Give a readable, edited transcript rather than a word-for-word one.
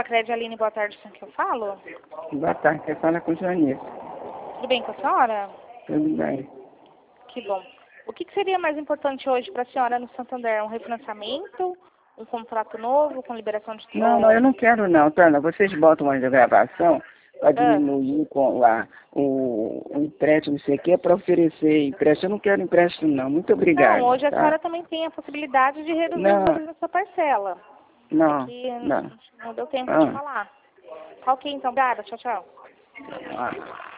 Nova Crédito, Aline, boa tarde, com que eu falo? Boa tarde, você fala com o Joanice. Tudo bem com a senhora? Tudo bem. Que bom. O que seria mais importante hoje para a senhora no Santander? Um refinanciamento? Um contrato novo com liberação de... Não, eu não quero não, Tana. Vocês botam uma gravação para diminuir o empréstimo, não sei o que, para oferecer empréstimo. Eu não quero empréstimo não. Muito obrigado. Não, hoje a tá? senhora também tem a possibilidade de reduzir os valores da sua parcela. Não, É que não. não deu tempo de falar. Ok, então, obrigada. Tchau, tchau.